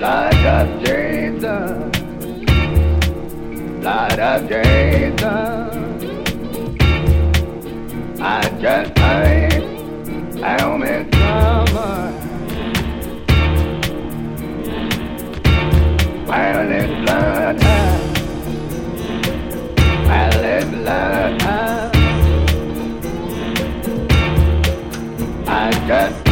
blood of Jesus, blood of Jesus. I just ain't found me someone. While it's blood time, while it's blood time, I just